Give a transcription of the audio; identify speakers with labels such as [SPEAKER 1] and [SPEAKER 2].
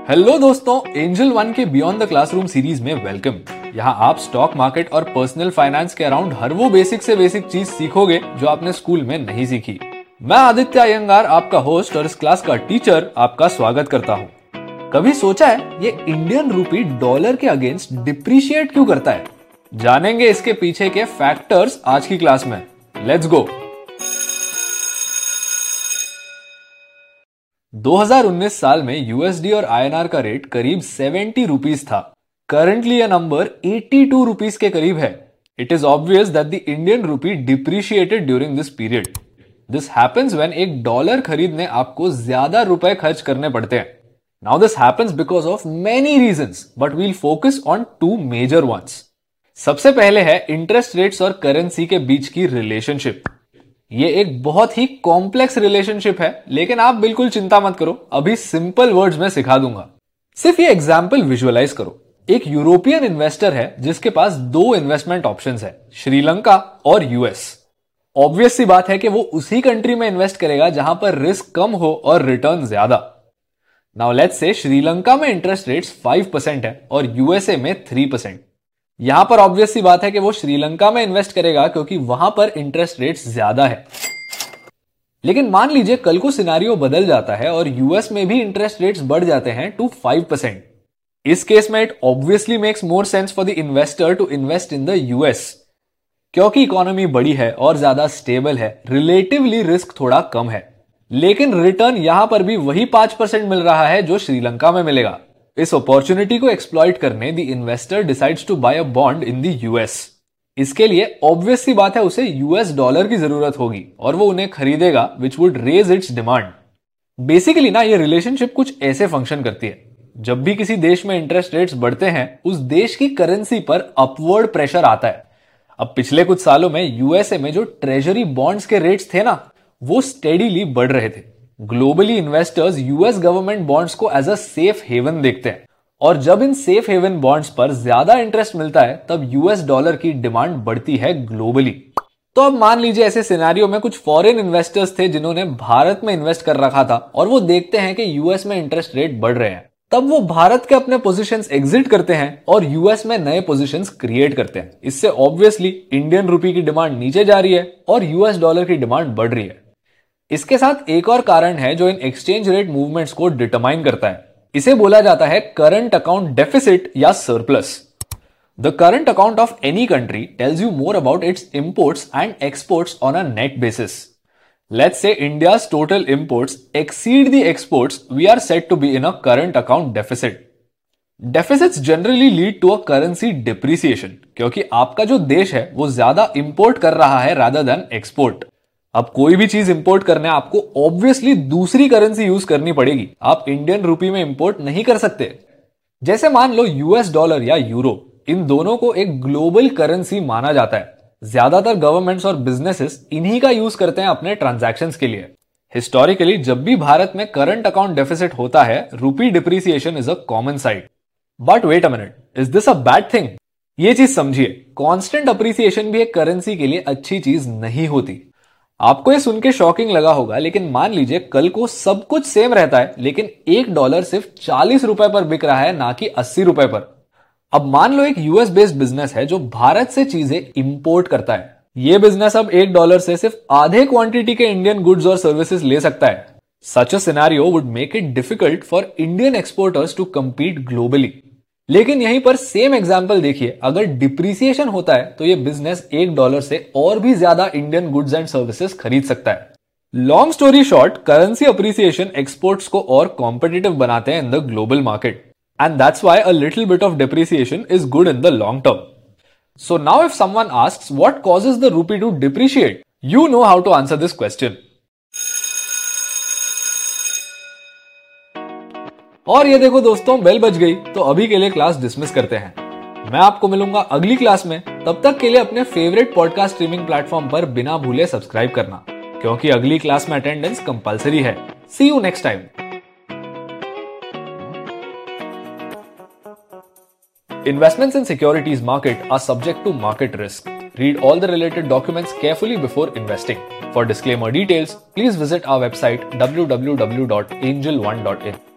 [SPEAKER 1] Hello दोस्तों, angel one के beyond the classroom series में वेलकम। यहाँ आप स्टॉक मार्केट और पर्सनल फाइनेंस के अराउंड हर वो बेसिक से बेसिक चीज सीखोगे जो आपने स्कूल में नहीं सीखी। मैं आदित्य अयंगार, आपका होस्ट और इस क्लास का टीचर, आपका स्वागत करता हूँ। कभी सोचा है ये इंडियन रूपी डॉलर के अगेंस्ट डिप्रिशिएट क्यों करता है? जानेंगे इसके पीछे के फैक्टर्स आज की क्लास में। Let's go. 2019 साल में यूएसडी और आईएनआर का रेट करीब 70 रुपीस था। करंटली यह नंबर 82 रुपीस के करीब है। It is obvious that the Indian rupee depreciated during this period. This happens when एक डॉलर खरीदने आपको ज्यादा रुपए खर्च करने पड़ते हैं। Now this happens because of many reasons, but we'll focus on two major ones. सबसे पहले है इंटरेस्ट रेट्स और करेंसी के बीच की रिलेशनशिप। ये एक बहुत ही कॉम्प्लेक्स रिलेशनशिप है, लेकिन आप बिल्कुल चिंता मत करो, अभी सिंपल वर्ड्स में सिखा दूंगा। सिर्फ ये एग्जाम्पल विजुअलाइज करो। एक यूरोपियन इन्वेस्टर है जिसके पास दो इन्वेस्टमेंट ऑप्शंस है, श्रीलंका और यूएस। ऑब्वियस सी बात है कि वो उसी कंट्री में इन्वेस्ट करेगा जहां पर रिस्क कम हो और रिटर्न ज्यादा। नाउ लेट्स से श्रीलंका में इंटरेस्ट रेट्स 5% है और यूएसए में 3%। यहां पर ऑब्वियस सी बात है कि वो श्रीलंका में इन्वेस्ट करेगा क्योंकि वहां पर इंटरेस्ट रेट्स ज्यादा है। लेकिन मान लीजिए कल को सिनेरियो बदल जाता है और यूएस में भी इंटरेस्ट रेट्स बढ़ जाते हैं टू 5%। इस केस में it obviously makes more sense for the investor to invest in the US, क्योंकि इकोनॉमी बड़ी है और ज्यादा स्टेबल है, रिलेटिवली रिस्क थोड़ा कम है। लेकिन रिटर्न यहां पर भी वही 5% मिल रहा है जो श्रीलंका में मिलेगा। इस अपॉर्चुनिटी को एक्सप्लॉइट करने the investor decides to buy a bond in the US. इसके लिए ऑब्वियस सी बात है उसे यूएस डॉलर की जरूरत होगी और वो उन्हें खरीदेगा, which would raise its demand. Basically ना ये रिलेशनशिप कुछ ऐसे फंक्शन करती है। जब भी किसी देश में इंटरेस्ट रेट्स बढ़ते हैं उस देश की करेंसी पर अपवर्ड प्रेशर आता है। अब पिछले कुछ सालों में यूएसए में जो ट्रेजरी बॉन्ड्स के रेट्स थे ना, वो स्टेडीली बढ़ रहे थे। Globally investors US government bonds को एज अ सेफ हेवन देखते हैं और जब इन सेफ हेवन बॉन्ड्स पर ज्यादा इंटरेस्ट मिलता है तब यूएस डॉलर की डिमांड बढ़ती है ग्लोबली। तो अब मान लीजिए ऐसे सिनेरियो में कुछ फॉरेन इन्वेस्टर्स थे जिन्होंने भारत में इन्वेस्ट कर रखा था और वो देखते हैं कि यूएस में इंटरेस्ट रेट बढ़ रहे हैं। तब वो भारत के अपने पोजीशंस एग्जिट करते हैं और यूएस में नए पोजीशंस क्रिएट करते हैं। इससे ऑब्वियसली इंडियन रूपी की डिमांड नीचे जा रही है और यूएस डॉलर की डिमांड बढ़ रही है। इसके साथ एक और कारण है जो इन एक्सचेंज रेट मूवमेंट्स को डिटरमाइन करता है। इसे बोला जाता है करंट अकाउंट डेफिसिट या surplus. The current account of any country tells you more about its imports and exports on a net basis. Let's say India's total imports exceed the exports, we are said to be in a current account deficit. Deficits generally lead to a currency depreciation, क्योंकि आपका जो देश है वो ज्यादा import कर रहा है रादर देन एक्सपोर्ट। अब कोई भी चीज इंपोर्ट करने आपको ऑब्वियसली दूसरी करेंसी यूज करनी पड़ेगी। आप इंडियन रूपी में इंपोर्ट नहीं कर सकते। जैसे मान लो यूएस डॉलर या यूरो, इन दोनों को एक ग्लोबल करेंसी माना जाता है। ज्यादातर गवर्नमेंट्स और बिजनेसेस इन्हीं का यूज करते हैं अपने ट्रांजैक्शंस के लिए। हिस्टोरिकली जब भी भारत में करंट अकाउंट डेफिसिट होता है, rupee depreciation is a common sight. But wait a minute, is this a bad thing? ये चीज समझिए, कांस्टेंट अप्रिसिएशन भी एक करेंसी के लिए अच्छी चीज नहीं होती। आपको ये सुन के शॉकिंग लगा होगा, लेकिन मान लीजिए कल को सब कुछ सेम रहता है लेकिन $1 सिर्फ 40 रुपए पर बिक रहा है, ना कि 80 रुपए पर। अब मान लो एक यूएस बेस्ड बिजनेस है जो भारत से चीजें इंपोर्ट करता है। ये बिजनेस अब $1 से सिर्फ आधे क्वांटिटी के इंडियन गुड्स और सर्विसेज ले सकता है। Such a scenario would make it difficult for Indian exporters to compete globally. लेकिन यहीं पर सेम एग्जांपल देखिए, अगर डिप्रिसिएशन होता है तो ये बिजनेस $1 से और भी ज्यादा इंडियन गुड्स एंड सर्विसेज खरीद सकता है। Long story short, currency appreciation exports को और कॉम्पिटिटिव बनाते हैं in the global market, and that's why a little bit of depreciation is good in the long term. So now if someone asks what causes the rupee to depreciate, you know how to answer this question. और ये देखो दोस्तों, bell बज गई, तो अभी के लिए क्लास डिसमिस करते हैं। मैं आपको मिलूंगा अगली क्लास में। तब तक के लिए अपने फेवरेट पॉडकास्ट स्ट्रीमिंग प्लेटफॉर्म पर बिना भूले सब्सक्राइब करना, क्योंकि अगली क्लास में अटेंडेंस कंपलसरी है। See you next time. Investments in securities market are subject to market risk. Read all the related documents carefully before investing. For disclaimer details, please visit our website www.angel1.in.